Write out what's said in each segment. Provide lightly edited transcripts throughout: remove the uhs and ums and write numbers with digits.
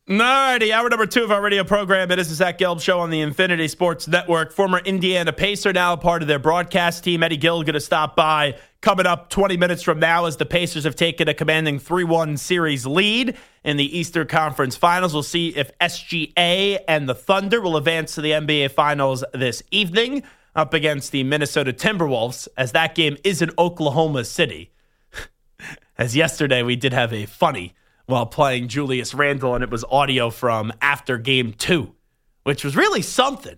Alrighty, hour number 2 of our radio program. It is the Zach Gelb Show on the Infinity Sports Network. Former Indiana Pacer, now a part of their broadcast team. Eddie Gill going to stop by coming up 20 minutes from now as the Pacers have taken a commanding 3-1 series lead in the Eastern Conference Finals. We'll see if SGA and the Thunder will advance to the NBA Finals this evening up against the Minnesota Timberwolves, as that game is in Oklahoma City. As yesterday we did have a funny while playing Julius Randle, and it was audio from after game 2, which was really something.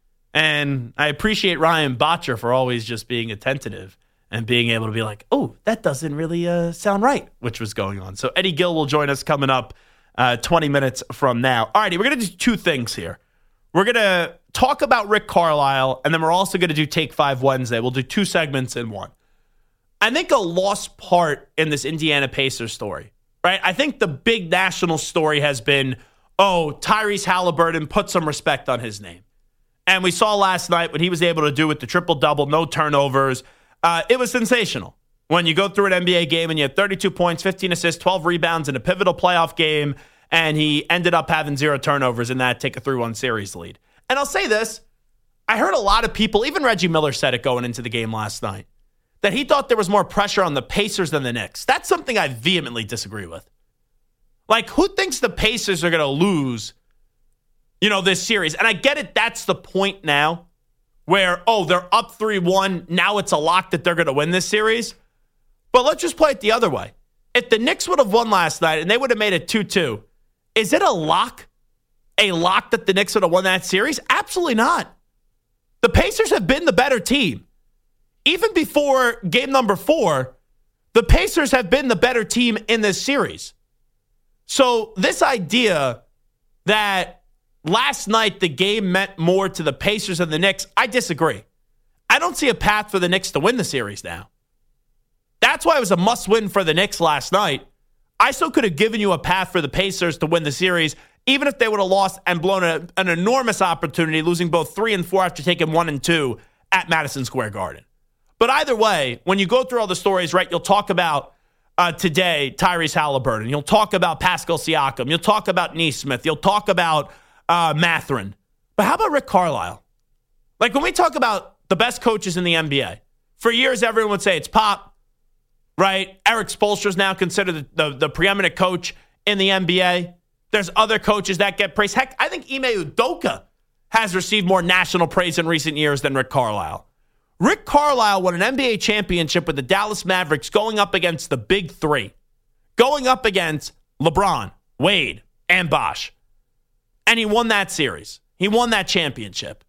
And I appreciate Ryan Botcher for always just being attentive and being able to be like, oh, that doesn't really sound right, which was going on. So Eddie Gill will join us coming up 20 minutes from now. All righty, we're going to do 2 things here. We're going to talk about Rick Carlisle, and then we're also going to do Take 5 Wednesday. We'll do 2 segments in one. I think a lost part in this Indiana Pacers story, right? I think the big national story has been, Tyrese Halliburton, put some respect on his name. And we saw last night what he was able to do with the triple-double, no turnovers. It was sensational. When you go through an NBA game and you have 32 points, 15 assists, 12 rebounds in a pivotal playoff game, and he ended up having 0 turnovers in that take a 3-1 series lead. And I'll say this, I heard a lot of people, even Reggie Miller said it going into the game last night, that he thought there was more pressure on the Pacers than the Knicks. That's something I vehemently disagree with. Like, who thinks the Pacers are going to lose, this series? And I get it, that's the point now where, they're up 3-1. Now it's a lock that they're going to win this series. But let's just play it the other way. If the Knicks would have won last night and they would have made it 2-2, is it a lock? A lock that the Knicks would have won that series? Absolutely not. The Pacers have been the better team. Even before game number 4, the Pacers have been the better team in this series. So this idea that last night the game meant more to the Pacers than the Knicks, I disagree. I don't see a path for the Knicks to win the series now. That's why it was a must-win for the Knicks last night. I still could have given you a path for the Pacers to win the series, even if they would have lost and blown an enormous opportunity, losing both 3 and 4 after taking 1 and 2 at Madison Square Garden. But either way, when you go through all the stories, right, you'll talk about today Tyrese Halliburton. You'll talk about Pascal Siakam. You'll talk about Nesmith. You'll talk about Mathurin. But how about Rick Carlisle? Like, when we talk about the best coaches in the NBA, for years everyone would say it's Pop, right? Eric Spoelstra is now considered the preeminent coach in the NBA. There's other coaches that get praise. Heck, I think Ime Udoka has received more national praise in recent years than Rick Carlisle. Rick Carlisle won an NBA championship with the Dallas Mavericks going up against the Big Three, going up against LeBron, Wade, and Bosh. And he won that series. He won that championship.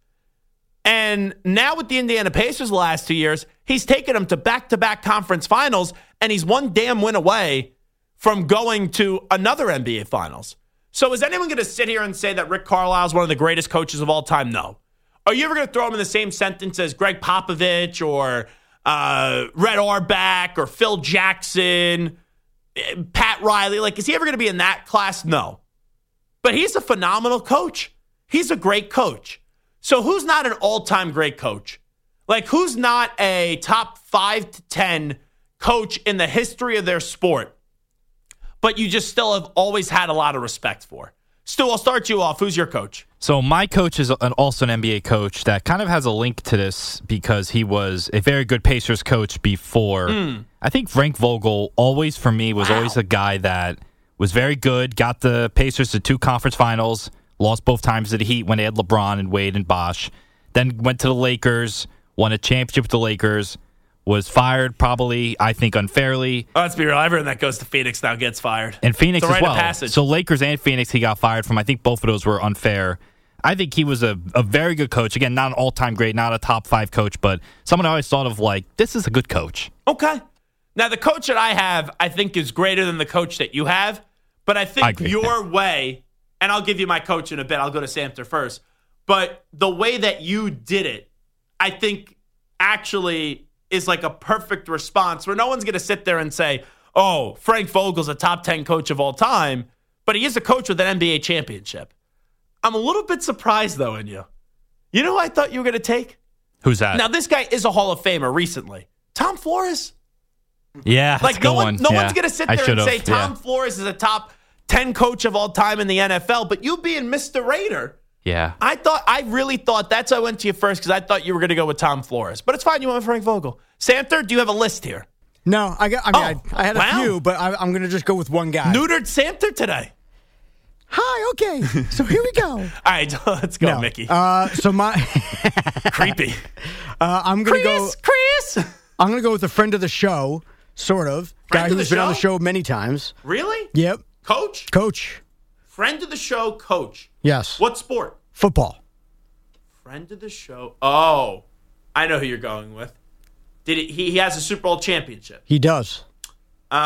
And now with the Indiana Pacers the last 2 years, he's taken them to back-to-back conference finals, and he's one damn win away from going to another NBA Finals. So is anyone going to sit here and say that Rick Carlisle is one of the greatest coaches of all time? No. Are you ever going to throw him in the same sentence as Greg Popovich or Red Auerbach or Phil Jackson, Pat Riley? Like, is he ever going to be in that class? No. But he's a phenomenal coach. He's a great coach. So who's not an all-time great coach? Like, who's not a top 5 to 10 coach in the history of their sport, but you just still have always had a lot of respect for? Stu, I'll start you off. Who's your coach? So my coach is also an NBA coach that kind of has a link to this because he was a very good Pacers coach before. I think Frank Vogel always, for me, was always a guy that was very good, got the Pacers to 2 conference finals, lost both times to the Heat when they had LeBron and Wade and Bosh, then went to the Lakers, won a championship with the Lakers, was fired probably, I think, unfairly. Oh, let's be real. Everyone that goes to Phoenix now gets fired. And Phoenix as well. Passage. So Lakers and Phoenix he got fired from. I think both of those were unfair. I think he was a very good coach. Again, not an all-time great, not a top 5 coach, but someone I always thought of like, this is a good coach. Okay. Now, the coach that I have, I think, is greater than the coach that you have. But I think your way, and I'll give you my coach in a bit. I'll go to Samter first. But the way that you did it, I think actually is like a perfect response where no one's going to sit there and say, oh, Frank Vogel's a top 10 coach of all time, but he is a coach with an NBA championship. I'm a little bit surprised, though, in you. You know who I thought you were going to take? Who's that? Now, this guy is a Hall of Famer recently. Tom Flores. Yeah, like, no one's going to sit there and say Tom Flores is a top 10 coach of all time in the NFL, but you being Mr. Raider, Yeah. I really thought that's why I went to you first because I thought you were going to go with Tom Flores. But it's fine. You went with Frank Vogel. Samter, do you have a list here? No, I had a few, but I'm going to just go with one guy. Neutered Samter today. Hi, okay. So here we go. All right, let's go, Mickey. So my creepy. I'm going to go. Chris. I'm going to go with a friend of the show, sort of. Friend guy of who's the been on the show? show many times. Really? Yep. Coach. Friend of the show, coach. Yes. What sport? Football. Friend of the show. Oh, I know who you're going with. He has a Super Bowl championship? He does. It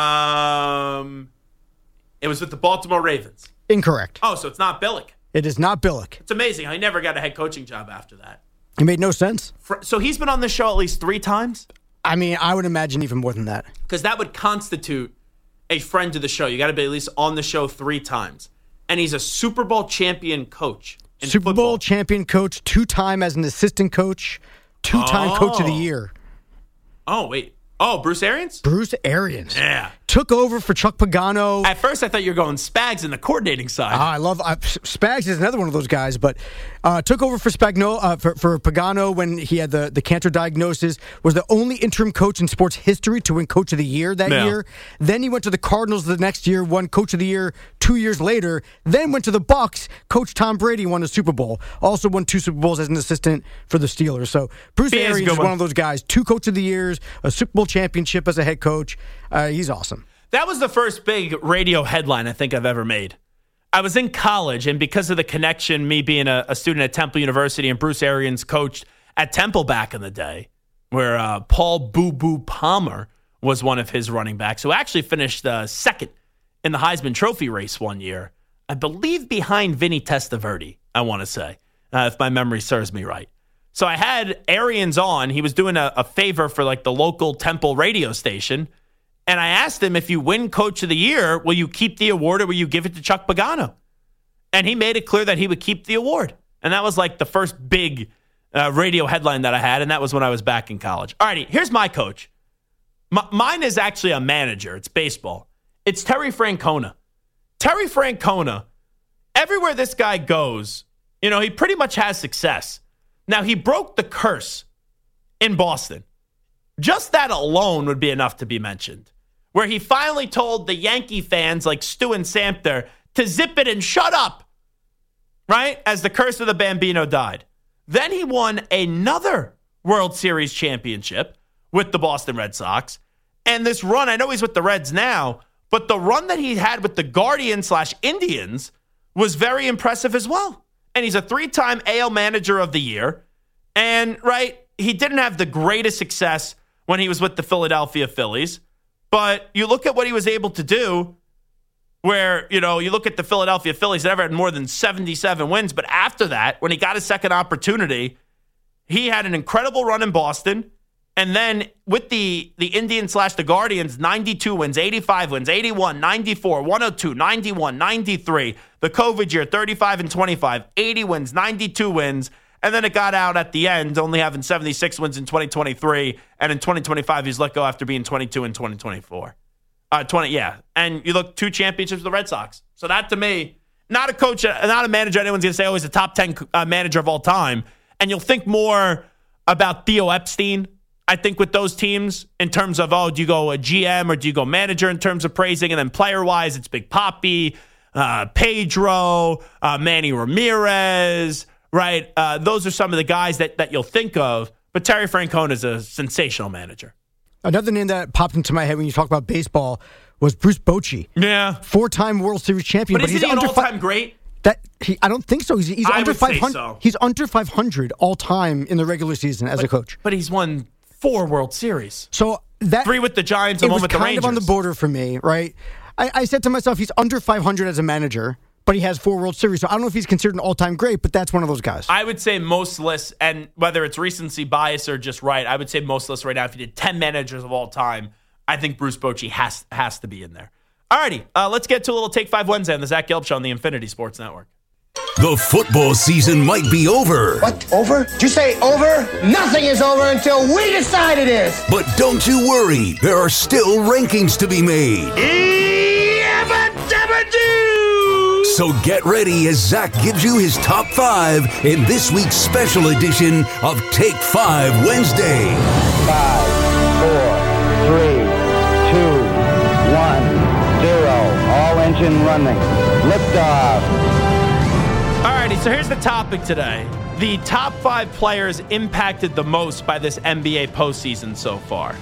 was with the Baltimore Ravens. Incorrect. Oh, so it's not Billick. It is not Billick. It's amazing how he never got a head coaching job after that. It made no sense. So he's been on this show at least 3 times? I mean, I would imagine even more than that. Because that would constitute a friend of the show. You got to be at least on the show 3 times. And he's a Super Bowl champion coach in Super football. Bowl champion coach, 2-time as an assistant coach, 2-time coach of the year. Oh, wait. Oh, Bruce Arians? Bruce Arians. Yeah. Took over for Chuck Pagano. At first, I thought you were going Spags in the coordinating side. I love Spags is another one of those guys, but took over for for Pagano when he had the cancer diagnosis. Was the only interim coach in sports history to win Coach of the Year that year. Then he went to the Cardinals the next year, won Coach of the Year 2 years later. Then went to the Bucs. Coach Tom Brady won a Super Bowl. Also won 2 Super Bowls as an assistant for the Steelers. So Bruce Arians is one of those guys. 2 Coach of the Years, a Super Bowl championship as a head coach. He's awesome. That was the first big radio headline I think I've ever made. I was in college, and because of the connection, me being a student at Temple University and Bruce Arians coached at Temple back in the day, where Paul Boo Boo Palmer was one of his running backs, who actually finished second in the Heisman Trophy race one year, I believe behind Vinny Testaverde, I want to say, if my memory serves me right. So I had Arians on. He was doing a favor for like the local Temple radio station. And I asked him, if you win Coach of the Year, will you keep the award or will you give it to Chuck Pagano? And he made it clear that he would keep the award. And that was like the first big radio headline that I had, and that was when I was back in college. All righty, here's my coach. Mine is actually a manager. It's baseball. It's Terry Francona. Terry Francona, everywhere this guy goes, he pretty much has success. Now, he broke the curse in Boston. Just that alone would be enough to be mentioned. Where he finally told the Yankee fans like Stu and Samter to zip it and shut up, right? As the curse of the Bambino died. Then he won another World Series championship with the Boston Red Sox. And this run, I know he's with the Reds now, but the run that he had with the Guardians/Indians was very impressive as well. And he's a 3-time AL Manager of the Year. And, right, he didn't have the greatest success when he was with the Philadelphia Phillies. But you look at what he was able to do where, you look at the Philadelphia Phillies, they never had more than 77 wins. But after that, when he got a second opportunity, he had an incredible run in Boston. And then with the Indians/the Guardians, 92 wins, 85 wins, 81, 94, 102, 91, 93. The COVID year, 35 and 25, 80 wins, 92 wins. And then it got out at the end, only having 76 wins in 2023. And in 2025, he's let go after being 22 in 2024. And you look 2 championships with the Red Sox. So that, to me, not a coach, not a manager anyone's going to say, oh, he's a top 10 manager of all time. And you'll think more about Theo Epstein, I think, with those teams in terms of, do you go a GM or do you go manager in terms of praising? And then player-wise, it's Big Papi, Pedro, Manny Ramirez, right? Those are some of the guys that you'll think of. But Terry Francona is a sensational manager. Another name that popped into my head when you talk about baseball was Bruce Bochy. Yeah. 4-time World Series champion. But isn't he an all-time great? I don't think so. He's under 500. So. He's under 500 all-time in the the season as a coach. But he's won 4 World Series. So that 3 with the Giants and 1 with the Rangers. It was kind of on the border for me, right? I said to myself, he's under 500 as a manager, but he has 4 World Series. So I don't know if he's considered an all-time great, but that's one of those guys. I would say most lists, and whether it's recency bias or just right, I would say most lists right now, if you did 10 managers of all time, I think Bruce Bochy has to be in there. All righty, let's get to a little Take 5 Wednesday on the Zach Gelb Show on the Infinity Sports Network. The football season might be over. What? Over? Did you say over? Nothing is over until we decide it is. But don't you worry. There are still rankings to be made. Yabba-dabba-doo! So get ready as Zach gives you his top 5 in this week's special edition of Take 5 Wednesday. 5, 4, 3, 2, 1, 0. All engine running. Liftoff. Alrighty, so here's the topic today. The top 5 players impacted the most by this NBA postseason so far.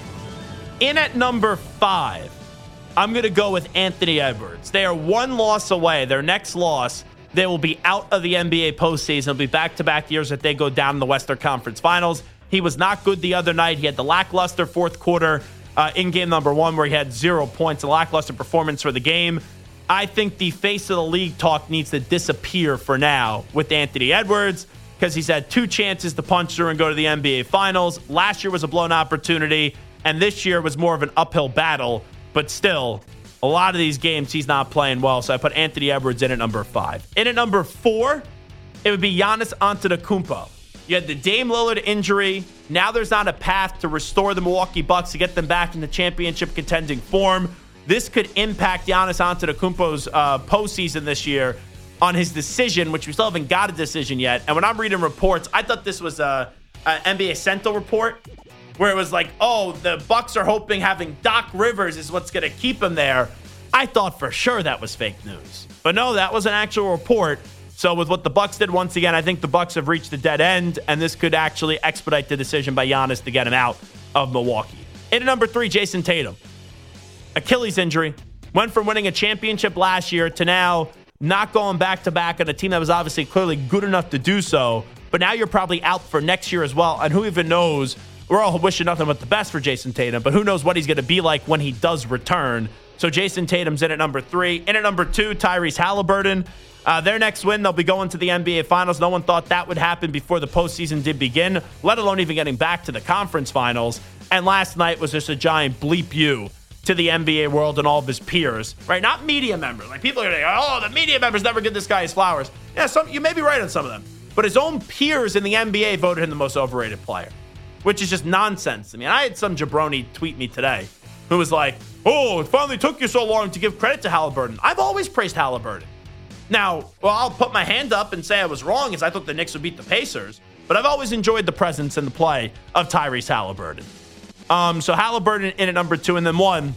In at number 5, I'm going to go with Anthony Edwards. They are one loss away. Their next loss, they will be out of the NBA postseason. It'll be back-to-back years that they go down in the Western Conference Finals. He was not good the other night. He had the lackluster fourth quarter in game number 1 where he had 0 points, a lackluster performance for the game. I think the face of the league talk needs to disappear for now with Anthony Edwards because he's had 2 chances to punch through and go to the NBA Finals. Last year was a blown opportunity, and this year was more of an uphill battle. But still, a lot of these games he's not playing well, so I put Anthony Edwards in at number 5. In at number 4, it would be Giannis Antetokounmpo. You had the Dame Lillard injury. Now there's not a path to restore the Milwaukee Bucks to get them back into championship contending form. This could impact Giannis Antetokounmpo's postseason this year on his decision, which we still haven't got a decision yet. And when I'm reading reports, I thought this was a NBA Central report where it was like, oh, the Bucks are hoping having Doc Rivers is what's going to keep him there. I thought for sure that was fake news. But no, that was an actual report. So with what the Bucks did once again, I think the Bucks have reached a dead end, and this could actually expedite the decision by Giannis to get him out of Milwaukee. In at number 3, Jason Tatum. Achilles injury. Went from winning a championship last year to now not going back-to-back on a team that was obviously clearly good enough to do so. But now you're probably out for next year as well. And who even knows? We're all wishing nothing but the best for Jason Tatum, but who knows what he's going to be like when he does return. So Jason Tatum's in at number 3. In at number 2, Tyrese Halliburton. Their next win, they'll be going to the NBA Finals. No one thought that would happen before the postseason did begin, let alone even getting back to the conference finals. And last night was just a giant bleep you to the NBA world and all of his peers, right? Not media members. Like, people are going to go, oh, the media members never give this guy his flowers. Yeah, you may be right on some of them. But his own peers in the NBA voted him the most overrated player, which is just nonsense. I mean, I had some jabroni tweet me today who was like, oh, it finally took you so long to give credit to Halliburton. I've always praised Halliburton. Now, well, I'll put my hand up and say I was wrong as I thought the Knicks would beat the Pacers, but I've always enjoyed the presence and the play of Tyrese Halliburton. So Halliburton in at number 2, and then 1,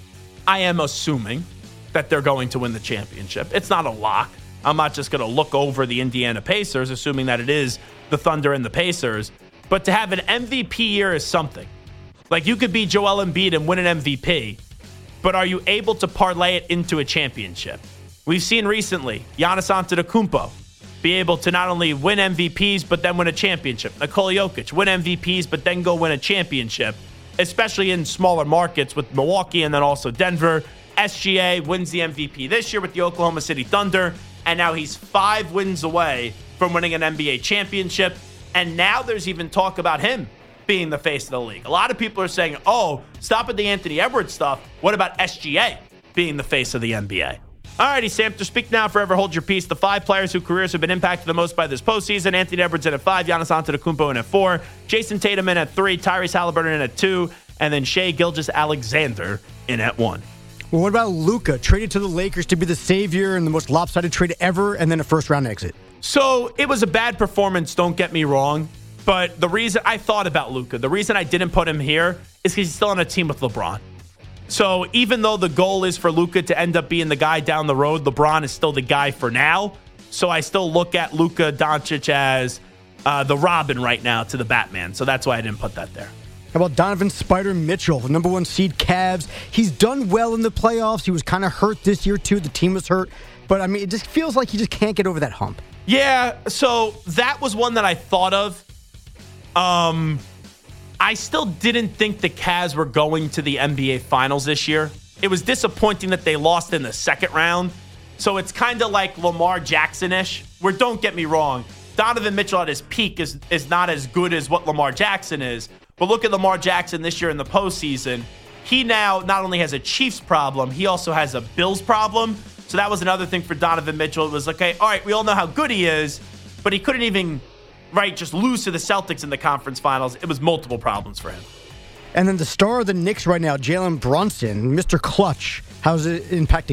I am assuming that they're going to win the championship. It's not a lock. I'm not just going to look over the Indiana Pacers, assuming that it is the Thunder and the Pacers. But to have an MVP year is something. Like, you could be Joel Embiid and win an MVP, but are you able to parlay it into a championship? We've seen recently Giannis Antetokounmpo be able to not only win MVPs, but then win a championship. Nikola Jokic win MVPs, but then go win a championship, especially in smaller markets with Milwaukee and then also Denver. SGA wins the MVP this year with the Oklahoma City Thunder, and now he's 5 wins away from winning an NBA championship. And now there's even talk about him being the face of the league. A lot of people are saying, oh, stop at the Anthony Edwards stuff. What about SGA being the face of the NBA? Alrighty, Sam, to speak now, forever hold your peace. The 5 players whose careers have been impacted the most by this postseason: Anthony Edwards in at 5, Giannis Antetokounmpo in at 4, Jason Tatum in at 3, Tyrese Halliburton in at 2, and then Shai Gilgeous-Alexander in at 1. Well, what about Luka, traded to the Lakers to be the savior and the most lopsided trade ever, and then a first-round exit? So it was a bad performance, don't get me wrong. But the reason I thought about Luka, the reason I didn't put him here is because he's still on a team with LeBron. So even though the goal is for Luka to end up being the guy down the road, LeBron is still the guy for now. So I still look at Luka Doncic as the Robin right now to the Batman. So that's why I didn't put that there. How about Donovan Spider Mitchell, the number 1 seed Cavs? He's done well in the playoffs. He was kind of hurt this year, too. The team was hurt. But, I mean, it just feels like he just can't get over that hump. Yeah, so that was one that I thought of. I still didn't think the Cavs were going to the NBA Finals this year. It was disappointing that they lost in the second round. So it's kind of like Lamar Jackson-ish, where, don't get me wrong, Donovan Mitchell at his peak is not as good as what Lamar Jackson is. But look at Lamar Jackson this year in the postseason. He now not only has a Chiefs problem, he also has a Bills problem. So that was another thing for Donovan Mitchell. It was, okay, all right, we all know how good he is, but he couldn't even, just lose to the Celtics in the conference finals. It was multiple problems for him. And then the star of the Knicks right now, Jalen Brunson, Mr. Clutch. How's it impacting him?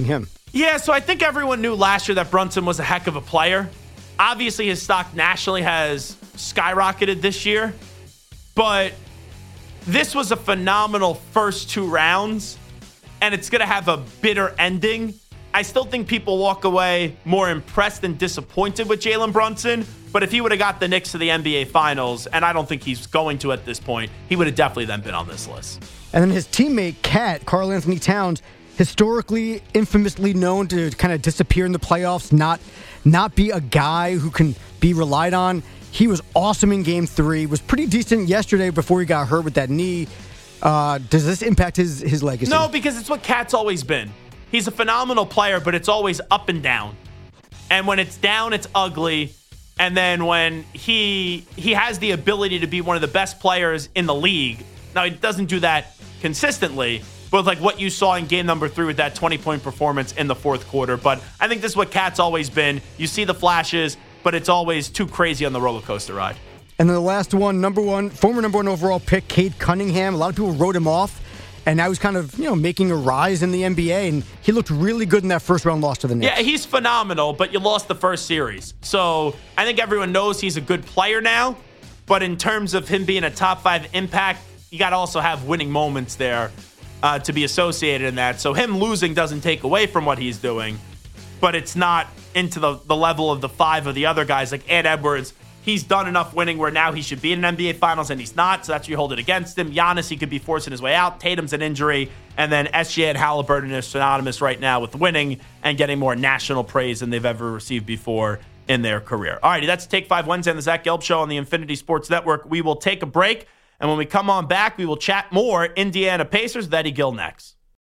Yeah, so I think everyone knew last year that Brunson was a heck of a player. Obviously, his stock nationally has skyrocketed this year, but this was a phenomenal first 2 rounds, and it's going to have a bitter ending. I still think people walk away more impressed than disappointed with Jalen Brunson, but if he would have got the Knicks to the NBA Finals, and I don't think he's going to at this point, he would have definitely then been on this list. And then his teammate, Cat, Karl Anthony Towns, historically, infamously known to kind of disappear in the playoffs, not be a guy who can be relied on. He was awesome in Game 3, was pretty decent yesterday before he got hurt with that knee. Does this impact his legacy? No, because it's what Cat's always been. He's a phenomenal player, but it's always up and down. And when it's down, it's ugly. And then when he has the ability to be one of the best players in the league, now he doesn't do that consistently, but like what you saw in game number 3 with that 20-point performance in the fourth quarter. But I think this is what Cat's always been. You see the flashes, but it's always too crazy on the roller coaster ride. And then the last one, former number 1 overall pick, Cade Cunningham. A lot of people wrote him off, and now he's kind of making a rise in the NBA, and he looked really good in that first round loss to the Knicks. Yeah, he's phenomenal, but you lost the first series. So I think everyone knows he's a good player now, but in terms of him being a top 5 impact, you got to also have winning moments there to be associated in that. So him losing doesn't take away from what he's doing, but it's not into the level of the 5 of the other guys like Ed Edwards. He's done enough winning where now he should be in an NBA Finals, and he's not, so that's where you hold it against him. Giannis, he could be forcing his way out. Tatum's an injury, and then SGA and Halliburton is synonymous right now with winning and getting more national praise than they've ever received before in their career. All righty, that's Take 5 Wednesday on the Zach Gelb Show on the Infinity Sports Network. We will take a break, and when we come on back, we will chat more Indiana Pacers with Eddie Gill next.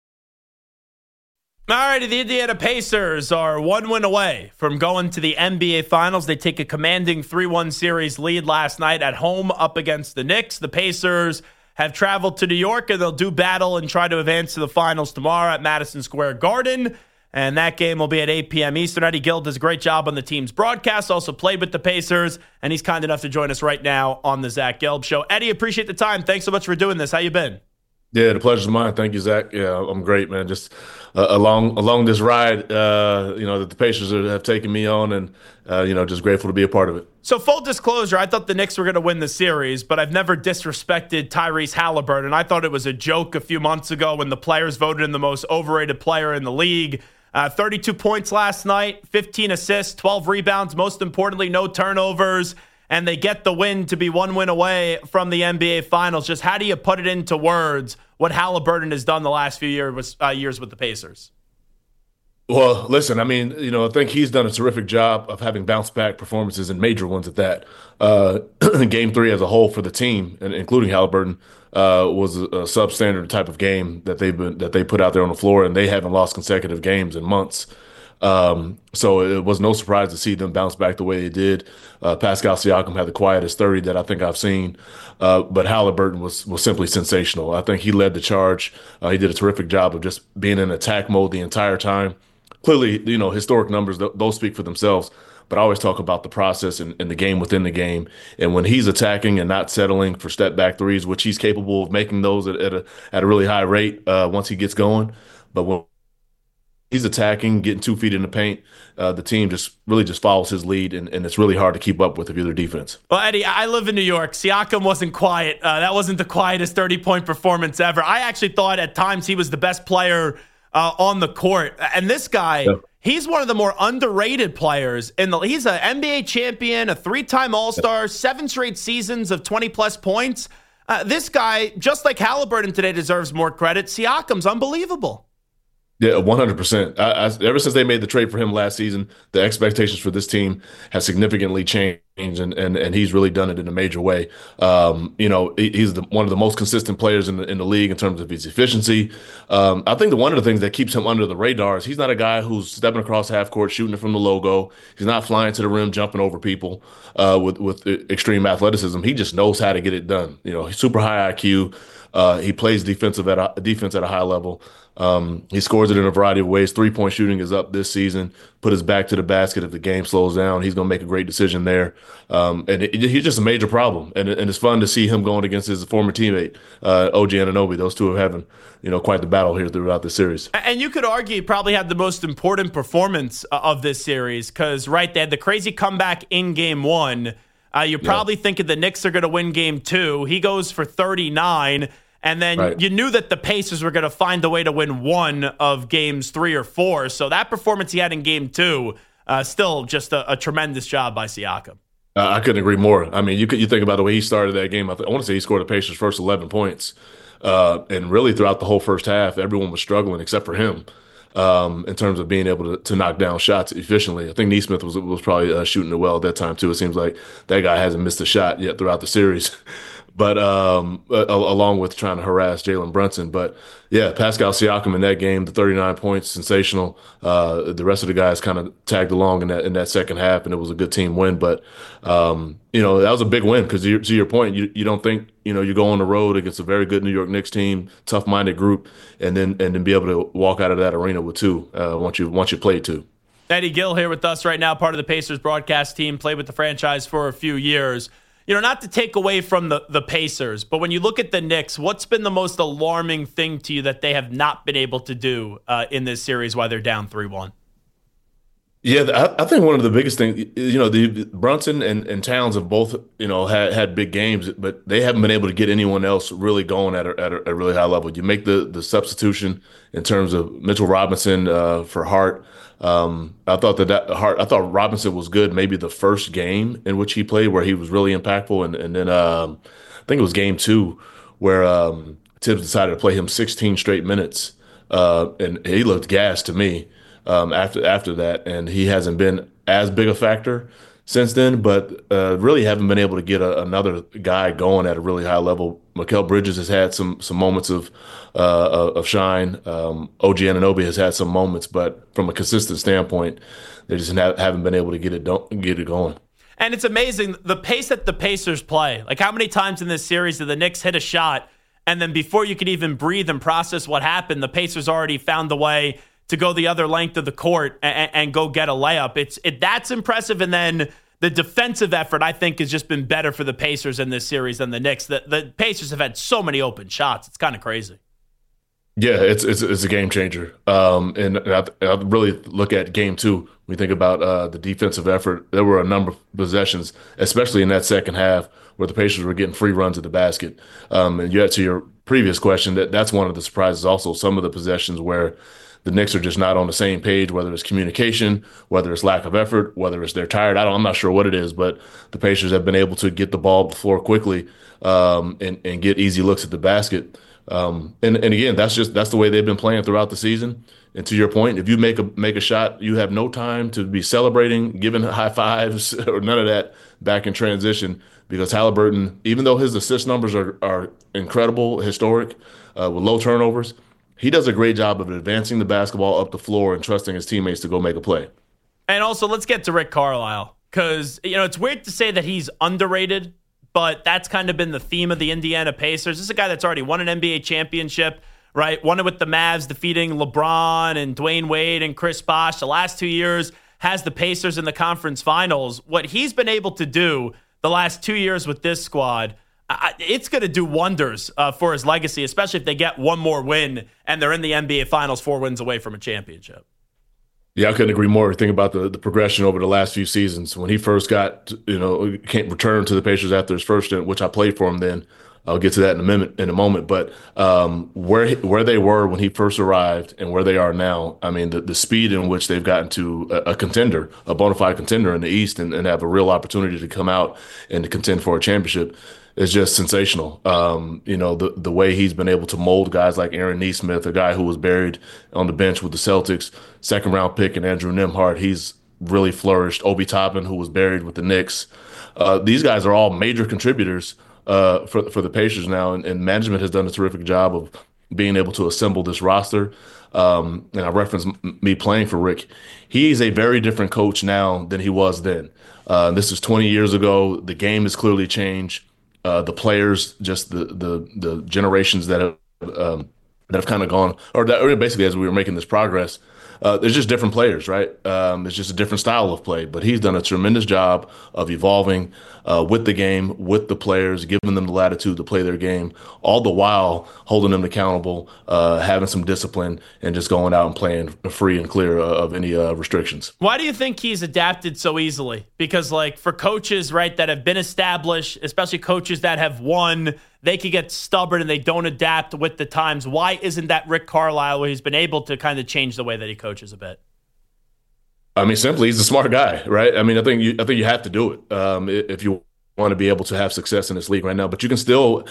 All righty, the Indiana Pacers are 1 win away from going to the NBA Finals. They take a commanding 3-1 series lead last night at home up against the Knicks. The Pacers have traveled to New York, and they'll do battle and try to advance to the Finals tomorrow at Madison Square Garden. And that game will be at 8 p.m. Eastern. Eddie Gill does a great job on the team's broadcast, also played with the Pacers, and he's kind enough to join us right now on the Zach Gelb Show. Eddie, appreciate the time. Thanks so much for doing this. How you been? Yeah, the pleasure's mine. Thank you, Zach. Yeah, I'm great, man. Just along this ride, that the Pacers have taken me on, and just grateful to be a part of it. So full disclosure, I thought the Knicks were going to win the series, but I've never disrespected Tyrese Halliburton. I thought it was a joke a few months ago when the players voted him the most overrated player in the league. 32 points last night, 15 assists, 12 rebounds, most importantly, no turnovers. And they get the win to be 1 win away from the NBA Finals. Just how do you put it into words what Halliburton has done the last few years with the Pacers? Well, listen, I think he's done a terrific job of having bounce-back performances and major ones at that. Game 3 as a whole for the team, and including Halliburton, was a substandard type of game that they put out there on the floor, and they haven't lost consecutive games in months. So it was no surprise to see them bounce back the way they did. Pascal Siakam had the quietest 30 that I think I've seen, but Halliburton was simply sensational. I think he led the charge. He did a terrific job of just being in attack mode the entire time. Clearly, historic numbers, those speak for themselves, but I always talk about the process and the game within the game. And when he's attacking and not settling for step-back threes, which he's capable of making those at a really high rate once he gets going, but when he's attacking, getting 2 feet in the paint, the team just follows his lead, and it's really hard to keep up with if you're their defense. Well, Eddie, I live in New York. Siakam wasn't quiet. That wasn't the quietest 30-point performance ever. I actually thought at times he was the best player on the court. And this guy, he's one of the more underrated players. He's an NBA champion, a 3-time All-Star, 7 straight seasons of 20-plus points. This guy, just like Halliburton today, deserves more credit. Siakam's unbelievable. Yeah, 100%. Ever since they made the trade for him last season, the expectations for this team have significantly changed, and he's really done it in a major way. He's one of the most consistent players in the league in terms of his efficiency. I think one of the things that keeps him under the radar is he's not a guy who's stepping across half court, shooting it from the logo. He's not flying to the rim, jumping over people with extreme athleticism. He just knows how to get it done. He's super high IQ. He plays defense at a high level. He scores it in a variety of ways. 3-point shooting is up this season. Put his back to the basket if the game slows down. He's going to make a great decision there. He's just a major problem. And it's fun to see him going against his former teammate, OG Anunoby. Those two are having, quite the battle here throughout the series. And you could argue he probably had the most important performance of this series because, right, they had the crazy comeback in game 1. You're probably thinking the Knicks are going to win game 2. He goes for 39. And then you knew that the Pacers were going to find a way to win one of games 3 or 4. So that performance he had in game 2, still just a tremendous job by Siakam. I couldn't agree more. I mean, you think about the way he started that game. I want to say he scored the Pacers' first 11 points. And really throughout the whole first half, everyone was struggling except for him in terms of being able to knock down shots efficiently. I think Nesmith was probably shooting it well at that time, too. It seems like that guy hasn't missed a shot yet throughout the series. But along with trying to harass Jalen Brunson. But, yeah, Pascal Siakam in that game, the 39 points, sensational. The rest of the guys kind of tagged along in that second half, and it was a good team win. But, that was a big win because, to your point, you don't think, you go on the road against a very good New York Knicks team, tough-minded group, and then be able to walk out of that arena with 2 once you play 2. Eddie Gill here with us right now, part of the Pacers broadcast team, played with the franchise for a few years. Not to take away from the Pacers, but when you look at the Knicks, what's been the most alarming thing to you that they have not been able to do in this series while they're down 3-1? Yeah, I think one of the biggest things, the Brunson and Towns have both, had big games, but they haven't been able to get anyone else really going at a really high level. You make the substitution in terms of Mitchell Robinson for Hart. I thought Robinson was good maybe the first game in which he played where he was really impactful. And then I think it was game 2 where Tibbs decided to play him 16 straight minutes. And he looked gassed to me after that. And he hasn't been as big a factor since then, but really haven't been able to get another guy going at a really high level. Mikal Bridges has had some moments of shine. OG Anunoby has had some moments, but from a consistent standpoint, they just haven't been able to get it going. And it's amazing the pace that the Pacers play. Like, how many times in this series did the Knicks hit a shot, and then before you could even breathe and process what happened, the Pacers already found a way to go the other length of the court and go get a layup. That's impressive. And then the defensive effort, I think, has just been better for the Pacers in this series than the Knicks. The Pacers have had so many open shots. It's kind of crazy. Yeah, it's a game changer. And I really look at game 2. When you think about the defensive effort, there were a number of possessions, especially in that second half, where the Pacers were getting free runs at the basket. And you had to your previous question, that's one of the surprises also, some of the possessions where the Knicks are just not on the same page, whether it's communication, whether it's lack of effort, whether it's they're tired. I'm not sure what it is, but the Pacers have been able to get the ball to the floor quickly and get easy looks at the basket. And again, that's the way they've been playing throughout the season. And to your point, if you make a shot, you have no time to be celebrating, giving high fives, or none of that back in transition. Because Haliburton, even though his assist numbers are incredible, historic, with low turnovers, he does a great job of advancing the basketball up the floor and trusting his teammates to go make a play. And also, let's get to Rick Carlisle, because it's weird to say that he's underrated, but that's kind of been the theme of the Indiana Pacers. This is a guy that's already won an NBA championship, right? Won it with the Mavs, defeating LeBron and Dwayne Wade and Chris Bosh. The last 2 years has the Pacers in the conference finals. What he's been able to do the last 2 years with this squad, it's going to do wonders for his legacy, especially if they get one more win and they're in the NBA Finals 4 wins away from a championship. Yeah, I couldn't agree more. Think about the progression over the last few seasons. When he first got, can't return to the Pacers after his first stint, which I played for him then. I'll get to that in a moment. But where they were when he first arrived and where they are now, I mean, the speed in which they've gotten to a contender, a bona fide contender in the East, and have a real opportunity to come out and to contend for a championship is just sensational. The way he's been able to mold guys like Aaron Nesmith, a guy who was buried on the bench with the Celtics, second-round pick, and Andrew Nembhard, he's really flourished. Obi Toppin, who was buried with the Knicks. These guys are all major contributors for the Pacers now, and management has done a terrific job of being able to assemble this roster. And I referenced me playing for Rick. He's a very different coach now than he was then. This is 20 years ago. The game has clearly changed. The players, just the generations that have that have kind of gone, or basically as we were making this progress, there's just different players, right? It's just a different style of play, but he's done a tremendous job of evolving with the game, with the players, giving them the latitude to play their game, all the while holding them accountable, having some discipline, and just going out and playing free and clear of any restrictions. Why do you think he's adapted so easily? Because, like, for coaches, right, that have been established, especially coaches that have won, they could get stubborn and they don't adapt with the times. Why isn't that Rick Carlisle, where he's been able to kind of change the way that he coaches a bit? I mean, simply, he's a smart guy, right? I mean, I think you have to do it if you want to be able to have success in this league right now. But you can still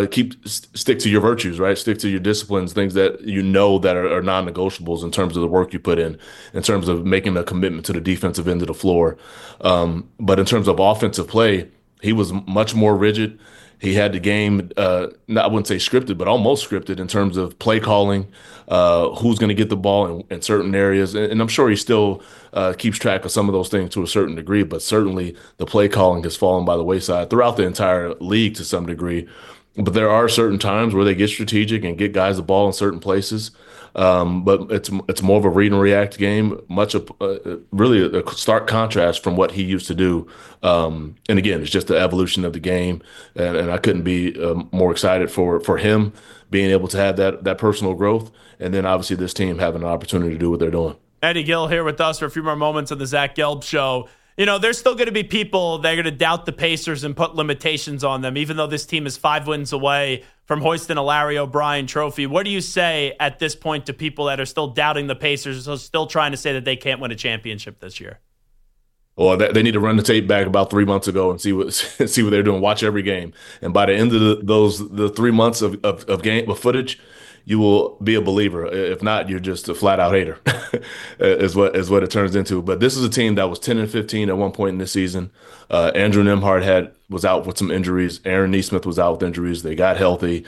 stick to your virtues, right? Stick to your disciplines, things that you know that are non-negotiables in terms of the work you put in terms of making a commitment to the defensive end of the floor. But in terms of offensive play, he was much more rigid. He had the game, I wouldn't say scripted, but almost scripted in terms of play calling, who's going to get the ball in certain areas. And I'm sure he still keeps track of some of those things to a certain degree, but certainly the play calling has fallen by the wayside throughout the entire league to some degree. But there are certain times where they get strategic and get guys the ball in certain places. But it's more of a read and react game, really a stark contrast from what he used to do. And again, it's just the evolution of the game, and I couldn't be more excited for him being able to have that personal growth, and then obviously this team having an opportunity to do what they're doing. Eddie Gill here with us for a few more moments on the Zach Gelb Show. You know, there's still going to be people that are going to doubt the Pacers and put limitations on them, even though this team is 5 wins away from hoisting a Larry O'Brien trophy. What do you say at this point to people that are still doubting the Pacers, still trying to say that they can't win a championship this year? Well, they need to run the tape back about 3 months ago and see what they're doing. Watch every game, and by the end of the 3 months of game footage, you will be a believer. If not, you're just a flat out hater, is what it turns into. But this is a team that was 10-15 at one point in this season. Andrew Nembhard was out with some injuries. Aaron Nesmith was out with injuries. They got healthy.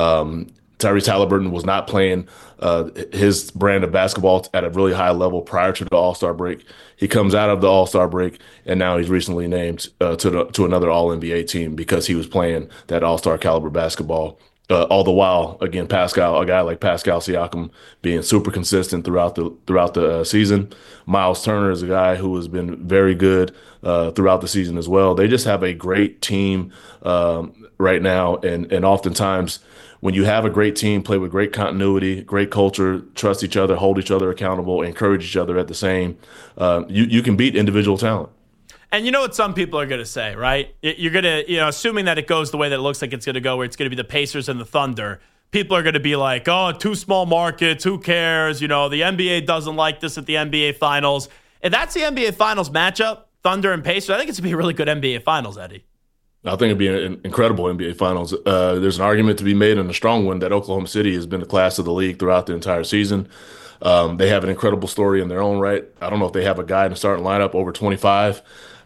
Tyrese Halliburton was not playing his brand of basketball at a really high level prior to the All-Star break. He comes out of the All-Star break, and now he's recently named to another All-NBA team because he was playing that All-Star caliber basketball. All the while, again, a guy like Pascal Siakam being super consistent throughout the season. Miles Turner is a guy who has been very good throughout the season as well. They just have a great team right now, and oftentimes when you have a great team, play with great continuity, great culture, trust each other, hold each other accountable, encourage each other at the same, you can beat individual talent. And you know what some people are going to say, right? You're going to, assuming that it goes the way that it looks like it's going to go, where it's going to be the Pacers and the Thunder, people are going to be like, oh, 2 small markets, who cares? The NBA doesn't like this at the NBA Finals. If that's the NBA Finals matchup, Thunder and Pacers, I think it's going to be a really good NBA Finals, Eddie. I think it'd be an incredible NBA Finals. There's an argument to be made, and a strong one, that Oklahoma City has been the class of the league throughout the entire season. They have an incredible story in their own right. I don't know if they have a guy in the starting lineup over 25.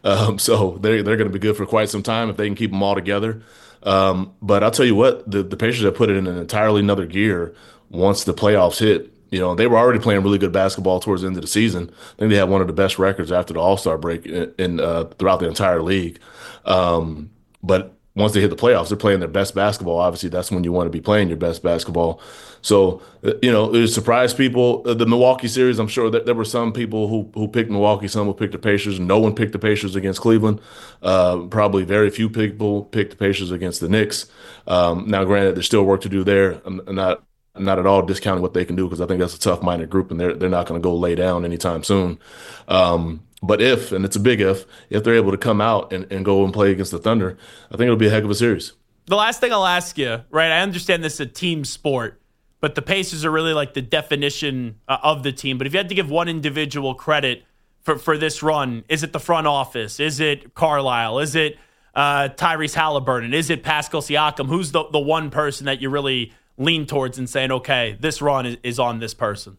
So they're going to be good for quite some time if they can keep them all together. But I'll tell you what, the Pacers have put it in an entirely another gear once the playoffs hit. They were already playing really good basketball towards the end of the season. I think they had one of the best records after the All-Star break throughout the entire league. But once they hit the playoffs, they're playing their best basketball. Obviously, that's when you want to be playing your best basketball. So, it surprised people. The Milwaukee series, I'm sure that there were some people who picked Milwaukee, some who picked the Pacers. No one picked the Pacers against Cleveland. Probably very few people picked the Pacers against the Knicks. Now, granted, there's still work to do there. I'm not at all discounting what they can do, because I think that's a tough-minded group, and they're not going to go lay down anytime soon. But and it's a big if they're able to come out and go and play against the Thunder, I think it'll be a heck of a series. The last thing I'll ask you, right, I understand this is a team sport, but the Pacers are really like the definition of the team. But if you had to give one individual credit for this run, is it the front office? Is it Carlisle? Is it Tyrese Halliburton? Is it Pascal Siakam? Who's the one person that you really lean towards and saying, okay, this run is on this person?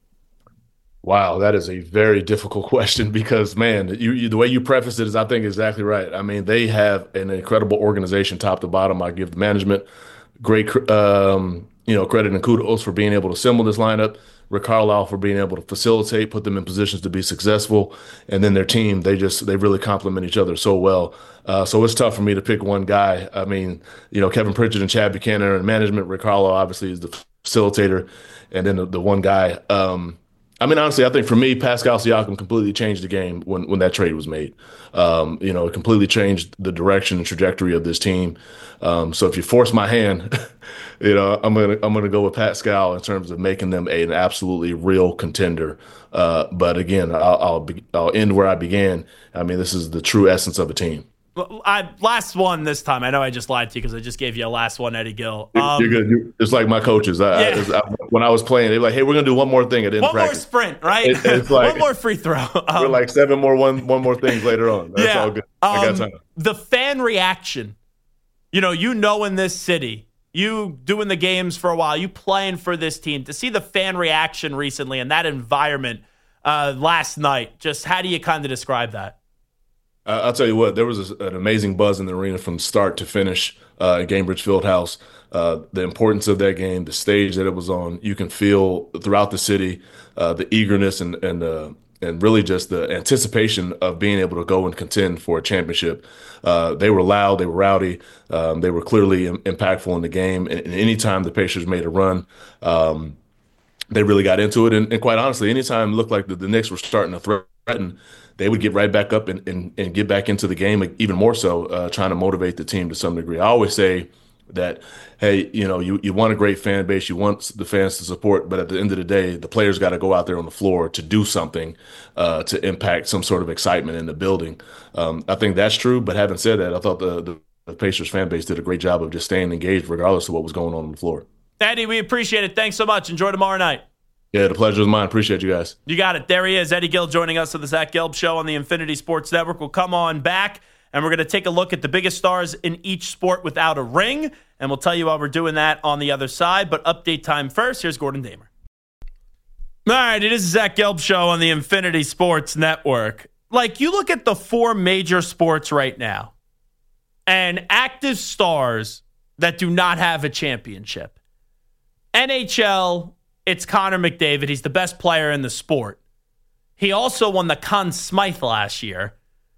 Wow, that is a very difficult question, because, man, the way you preface it is, I think, exactly right. I mean, they have an incredible organization top to bottom. I give the management great credit and kudos for being able to assemble this lineup. Rick Carlisle for being able to facilitate, put them in positions to be successful, and then their team, they really complement each other so well. So it's tough for me to pick one guy. I mean, Kevin Pritchard and Chad Buchanan are in management. Rick Carlisle obviously is the facilitator, and then the one guy. Honestly, I think for me, Pascal Siakam completely changed the game when that trade was made. It completely changed the direction and trajectory of this team. So if you force my hand, I'm gonna go with Pascal in terms of making them an absolutely real contender. But again, I'll end where I began. This is the true essence of a team. Last one this time. I know I just lied to you because I just gave you a last one, Eddie Gill. You're good. It's like my coaches. When I was playing, they were like, "Hey, we're gonna do one more thing." I didn't practice. One more sprint, right? It's like, one more free throw. We're like seven more one more things later on. That's all good. I got time. The fan reaction. In this city, you doing the games for a while, you playing for this team. To see the fan reaction recently in that environment last night, just how do you kind of describe that? I'll tell you what, there was an amazing buzz in the arena from start to finish at Gainbridge Fieldhouse. The importance of that game, the stage that it was on, you can feel throughout the city the eagerness and really just the anticipation of being able to go and contend for a championship. They were loud, they were rowdy, they were clearly impactful in the game. And anytime the Pacers made a run, they really got into it. And quite honestly, anytime it looked like the Knicks were starting to threaten, they would get right back up and get back into the game, even more so, trying to motivate the team to some degree. I always say that, hey, you want a great fan base, you want the fans to support, but at the end of the day, the players got to go out there on the floor to do something to impact some sort of excitement in the building. I think that's true, but having said that, I thought the Pacers fan base did a great job of just staying engaged regardless of what was going on the floor. Eddie, we appreciate it. Thanks so much. Enjoy tomorrow night. Yeah, the pleasure is mine. Appreciate you guys. You got it. There he is, Eddie Gill, joining us on the Zach Gelb Show on the Infinity Sports Network. We'll come on back, and we're going to take a look at the biggest stars in each sport without a ring, and we'll tell you why we're doing that on the other side. But update time first. Here's Gordon Damer. All right, it is the Zach Gelb Show on the Infinity Sports Network. You look at the four major sports right now, and active stars that do not have a championship. NHL, it's Connor McDavid. He's the best player in the sport. He also won the Conn Smythe last year,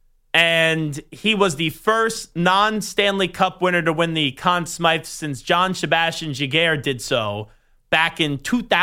and he was the first non-Stanley Cup winner to win the Conn Smythe since John Sebastian Giguere did so back in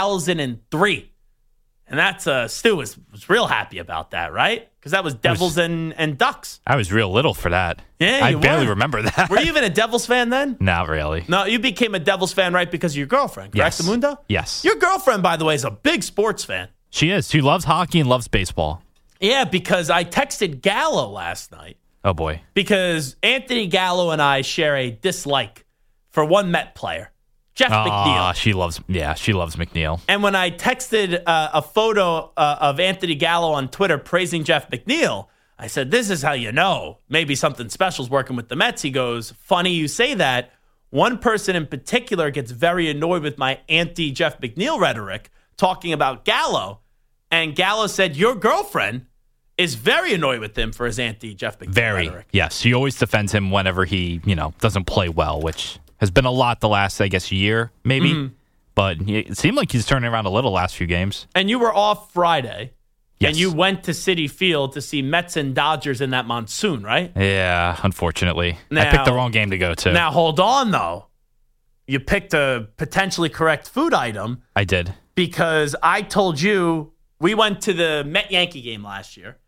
2003. And that's Stu was real happy about that, right? Because that was Devils and Ducks. I was real little for that. Yeah, I barely remember that. Were you even a Devils fan then? Not really. No, you became a Devils fan right because of your girlfriend, correct, Amundo? Yes. Your girlfriend, by the way, is a big sports fan. She is. She loves hockey and loves baseball. Yeah, because I texted Gallo last night. Oh, boy. Because Anthony Gallo and I share a dislike for one Met player. Jeff McNeil. She loves McNeil. And when I texted a photo of Anthony Gallo on Twitter praising Jeff McNeil, I said, this is how you know maybe something special is working with the Mets. He goes, funny you say that. One person in particular gets very annoyed with my anti-Jeff McNeil rhetoric talking about Gallo. And Gallo said, your girlfriend is very annoyed with him for his anti-Jeff McNeil rhetoric. Yes. She always defends him whenever he, doesn't play well, which has been a lot the last, year, maybe. Mm-hmm. But it seemed like he's turning around a little last few games. And you were off Friday. Yes. And you went to Citi Field to see Mets and Dodgers in that monsoon, right? Yeah, unfortunately. I picked the wrong game to go to. Now, hold on, though. You picked a potentially correct food item. I did. Because I told you we went to the Met-Yankee game last year.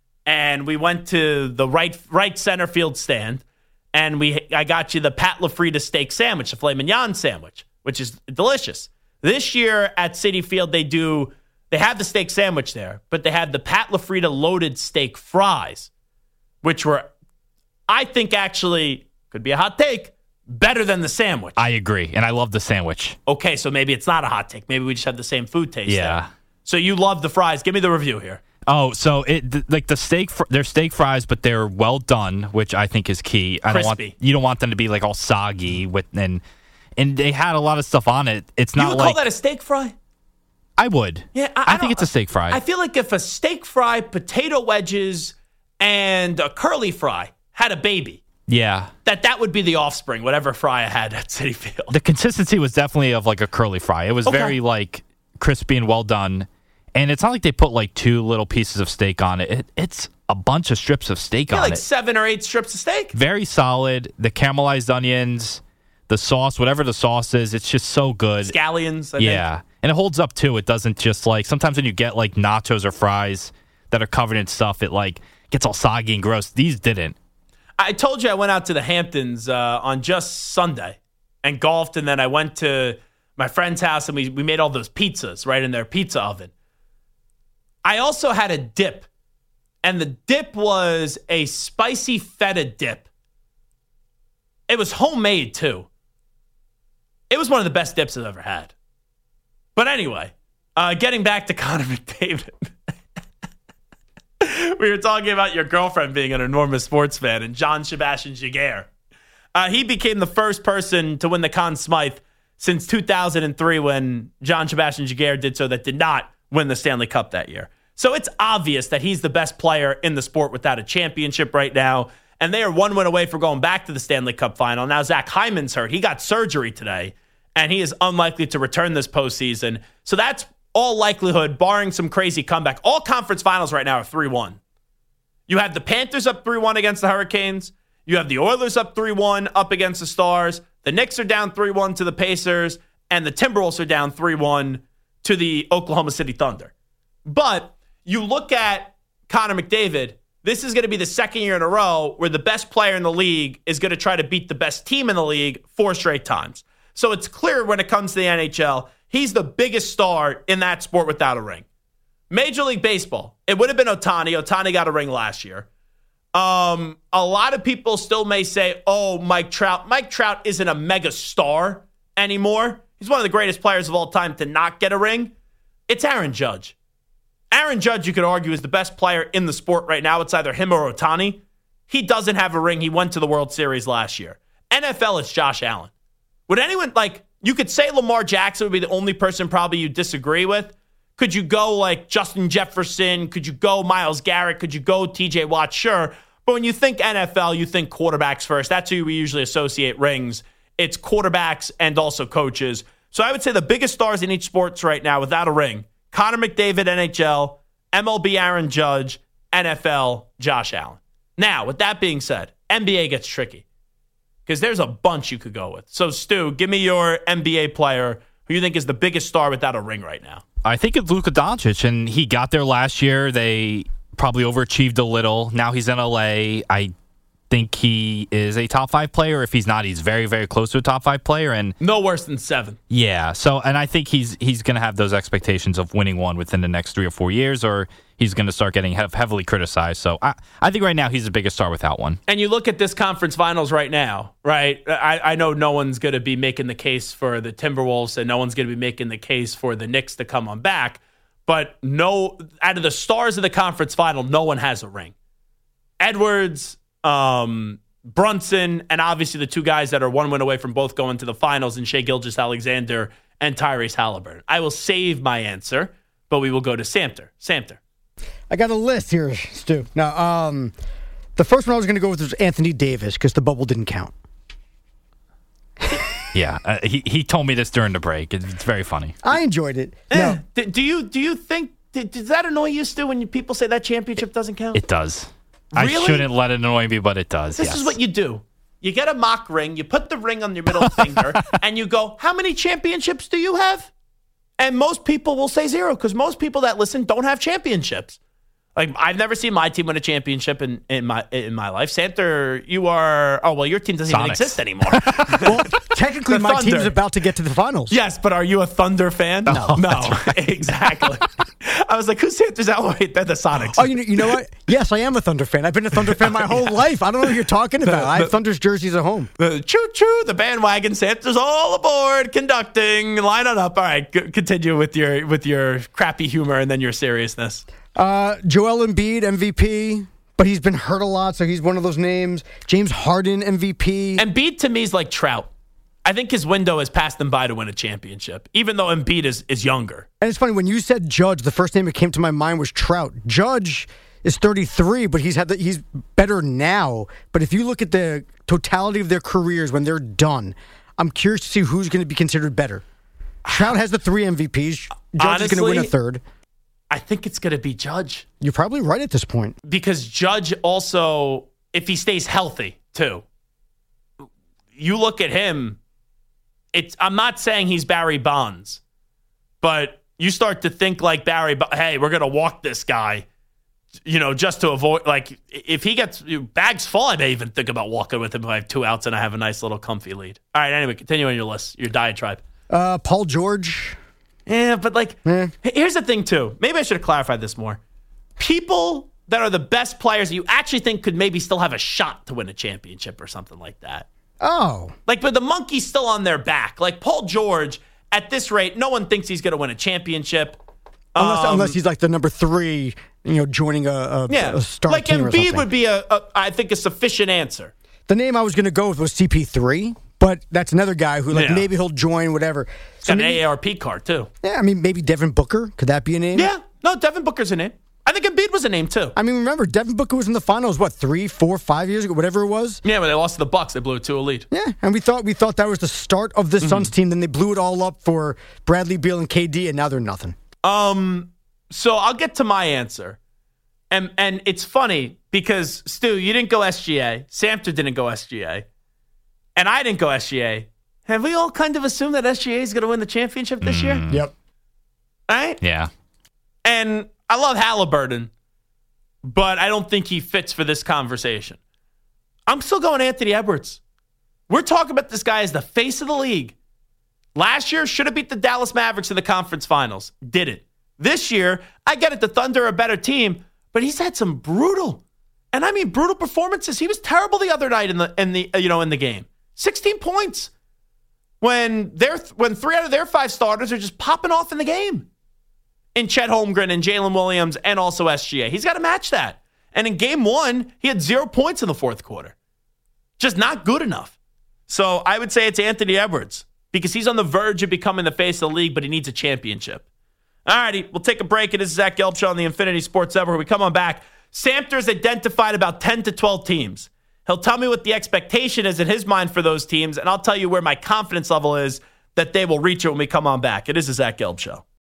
And we went to the right center field stand. And I got you the Pat LaFrieda steak sandwich, the filet mignon sandwich, which is delicious. This year at Citi Field, they have the steak sandwich there, but they have the Pat LaFrieda loaded steak fries, which were, I think actually, could be a hot take, better than the sandwich. I agree, and I love the sandwich. Okay, so maybe it's not a hot take. Maybe we just have the same food taste. Yeah. There. So you love the fries. Give me the review here. Oh, so they're steak fries, but they're well done, which I think is key. Crispy. You don't want them to be all soggy and they had a lot of stuff on it. It's not you would call that a steak fry? I would. Yeah, I think it's a steak fry. I feel like if a steak fry, potato wedges, and a curly fry had a baby, yeah, that would be the offspring, whatever fry I had at Citi Field. The consistency was definitely of a curly fry. It was very crispy and well done. And it's not like they put two little pieces of steak on it. It's a bunch of strips of steak on it. 7 or 8 strips of steak. Very solid. The caramelized onions, The sauce, whatever the sauce is, it's just so good. Scallions, I think. And it holds up too. It doesn't just like sometimes when you get like nachos or fries that are covered in stuff, it like gets all soggy and gross. These didn't. I told you I went out to the Hamptons on just Sunday and golfed, and then I went to my friend's house and we made all those pizzas right in their pizza oven. I also had a dip, and the dip was a spicy feta dip. It was homemade too. It was one of the best dips I've ever had. But anyway, getting back to Connor McDavid. We were talking about your girlfriend being an enormous sports fan and Jean-Sebastien Giguère. He became the first person to win the Conn Smythe since 2003 when Jean-Sebastien Giguère did so that did not win the Stanley Cup that year. So it's obvious that he's the best player in the sport without a championship right now. And they are one win away from going back to the Stanley Cup final. Now Zach Hyman's hurt. He got surgery today, and he is unlikely to return this postseason. So that's all likelihood, barring some crazy comeback. All conference finals right now are 3-1. You have the Panthers up 3-1 against the Hurricanes. You have the Oilers up 3-1 up against the Stars. The Knicks are down 3-1 to the Pacers. And the Timberwolves are down 3-1 to the Oklahoma City Thunder. But you look at Connor McDavid, this is going to be the second year in a row where the best player in the league is going to try to beat the best team in the league 4 straight times. So it's clear when it comes to the NHL, he's the biggest star in that sport without a ring. Major League Baseball, it would have been Ohtani. Ohtani got a ring last year. A lot of people still may say, oh, Mike Trout. Mike Trout isn't a mega star anymore. He's one of the greatest players of all time to not get a ring. It's Aaron Judge. Aaron Judge, you could argue, is the best player in the sport right now. It's either him or Ohtani. He doesn't have a ring. He went to the World Series last year. NFL, it's Josh Allen. Would anyone, you could say Lamar Jackson would be the only person probably you disagree with. Could you go like Justin Jefferson? Could you go Myles Garrett? Could you go TJ Watt? Sure. But when you think NFL, you think quarterbacks first. That's who we usually associate rings. It's quarterbacks and also coaches. So I would say the biggest stars in each sports right now without a ring, Connor McDavid, NHL, MLB Aaron Judge, NFL Josh Allen. Now, with that being said, NBA gets tricky because there's a bunch you could go with. So, Stu, give me your NBA player who you think is the biggest star without a ring right now. I think it's Luka Doncic, and he got there last year. They probably overachieved a little. Now he's in LA. I think he is a top 5 player. If he's not, he's very, very close to a top 5 player. And no worse than 7. Yeah. So, and I think he's going to have those expectations of winning one within the next 3 or 4 years, or he's going to start getting heavily criticized. So I think right now he's the biggest star without one. And you look at this conference finals right now, right? I know no one's going to be making the case for the Timberwolves, and no one's going to be making the case for the Knicks to come on back. But no, out of the stars of the conference final, no one has a ring. Edwards, Brunson, and obviously the 2 guys that are 1 win away from both going to the finals, and Shai Gilgeous-Alexander and Tyrese Halliburton. I will save my answer, but we will go to Samter. I got a list here, Stu. Now, the first one I was going to go with was Anthony Davis because the bubble didn't count. Yeah, he told me this during the break. It's very funny. I enjoyed it. No. Do you think, does that annoy you, Stu, when people say that championship doesn't count? It does. Really? I shouldn't let it annoy me, but it does. This is what you do. You get a mock ring, you put the ring on your middle finger, and you go, how many championships do you have? And most people will say 0 because most people that listen don't have championships. Like, I've never seen my team win a championship in my life. Santer, you are... Oh, well, your team doesn't even exist anymore. Well, technically, my team is about to get to the finals. Yes, but are you a Thunder fan? No. Right. Exactly. I was like, who's Santer's out? Wait, they're the Sonics. Oh, you know what? Yes, I am a Thunder fan. I've been a Thunder fan my whole life. I don't know what you're talking about. I have Thunder's jerseys at home. Choo-choo, the bandwagon. Santer's all aboard, conducting, line it up. All right, continue with your crappy humor and then your seriousness. Joel Embiid, MVP, but he's been hurt a lot, so he's one of those names. James Harden, MVP. Embiid, to me, is like Trout. I think his window has passed him by to win a championship, even though Embiid is younger. And it's funny, when you said Judge, the first name that came to my mind was Trout. Judge is 33, but he's better now. But if you look at the totality of their careers when they're done, I'm curious to see who's going to be considered better. Trout has the 3 MVPs. Judge is going to win a 3rd. I think it's going to be Judge. You're probably right at this point. Because Judge also, if he stays healthy, too, you look at him, I'm not saying he's Barry Bonds, but you start to think like Barry, hey, we're going to walk this guy, just to avoid, like, if he gets bags full, I may even think about walking with him if I have 2 outs and I have a nice little comfy lead. All right, anyway, continue on your list, your diatribe. Paul George. Yeah, but here's the thing, too. Maybe I should have clarified this more. People that are the best players that you actually think could maybe still have a shot to win a championship or something like that. Oh. But the monkey's still on their back. Like Paul George, at this rate, no one thinks he's going to win a championship. Unless he's like the number 3, joining a star like team or something. Embiid would be, I think, a sufficient answer. The name I was going to go with was CP3, but that's another guy who, maybe he'll join whatever. So got an AARP card, too. Yeah, maybe Devin Booker. Could that be a name? Yeah. No, Devin Booker's a name. I think Embiid was a name, too. Remember, Devin Booker was in the finals, 3, 4, 5 years ago, whatever it was? Yeah, when they lost to the Bucks, they blew it to a lead. Yeah, and we thought that was the start of the Suns team. Then they blew it all up for Bradley Beal and KD, and now they're nothing. So I'll get to my answer. And it's funny because, Stu, you didn't go SGA. Samter didn't go SGA. And I didn't go SGA. Have we all kind of assumed that SGA is going to win the championship this year? Yep. All right? Yeah. And I love Halliburton, but I don't think he fits for this conversation. I'm still going Anthony Edwards. We're talking about this guy as the face of the league. Last year, should have beat the Dallas Mavericks in the conference finals. Didn't. This year, I get it, the Thunder are a better team, but he's had some brutal performances. He was terrible the other night in the game. 16 points when 3 out of their 5 starters are just popping off in the game. In Chet Holmgren and Jalen Williams and also SGA. He's got to match that. And in game 1, he had 0 points in the fourth quarter. Just not good enough. So I would say it's Anthony Edwards because he's on the verge of becoming the face of the league, but he needs a championship. All righty, we'll take a break. It is Zach Gelb Show on the Infinity Sports Network. We come on back. Samter's identified about 10 to 12 teams. He'll tell me what the expectation is in his mind for those teams, and I'll tell you where my confidence level is that they will reach it when we come on back. It is the Zach Gelb Show.